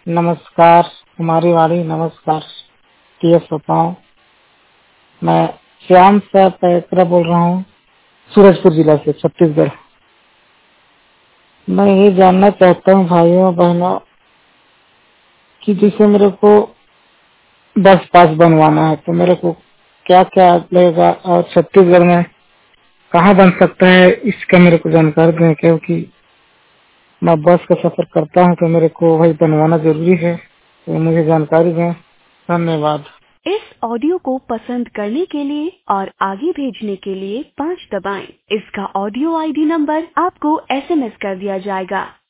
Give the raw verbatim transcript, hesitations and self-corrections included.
नमस्कार हमारी वाणी, नमस्कार प्रिय श्रोताओं। मैं श्याम सर पैकरा बोल रहा हूँ, सूरजपुर जिला से, छत्तीसगढ़। मैं ये जानना चाहता हूँ भाइयों बहनों कि जैसे मेरे को बस पास बनवाना है तो मेरे को क्या क्या लगेगा और छत्तीसगढ़ में कहाँ बन सकता है, इसका मेरे को जानकारी दें, क्योंकि मैं बस का सफर करता हूँ तो मेरे को वही बनवाना जरूरी है, तो मुझे जानकारी दें। धन्यवाद। इस ऑडियो को पसंद करने के लिए और आगे भेजने के लिए पाँच दबाएं। इसका ऑडियो आईडी नंबर आपको एसएमएस कर दिया जाएगा।